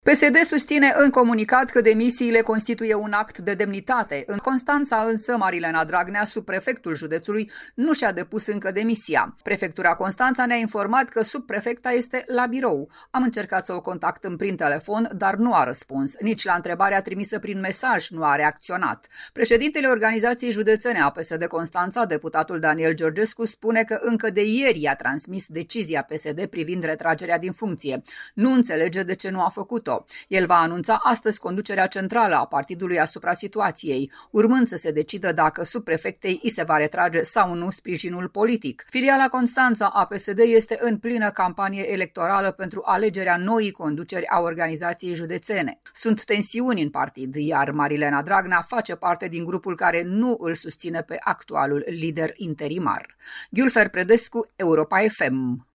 PSD susține în comunicat că demisiile constituie un act de demnitate. În Constanța însă, Marilena Dragnea, subprefectul județului, nu și-a depus încă demisia. Prefectura Constanța ne-a informat că subprefecta este la birou. Am încercat să o contactăm prin telefon, dar nu a răspuns. Nici la întrebarea trimisă prin mesaj nu a reacționat. Președintele Organizației Județene a PSD Constanța, deputatul Daniel Georgescu, spune că încă de ieri i-a transmis decizia PSD privind retragerea din funcție. Nu înțelege de ce nu a făcut-o. El va anunța astăzi conducerea centrală a partidului asupra situației, urmând să se decidă dacă subprefectei îi se va retrage sau nu sprijinul politic. Filiala Constanța a PSD este în plină campanie electorală pentru alegerea noii conduceri a organizației județene. Sunt tensiuni în partid, iar Marilena Dragnea face parte din grupul care nu îl susține pe actualul lider interimar. Gülfer Predescu, Europa FM.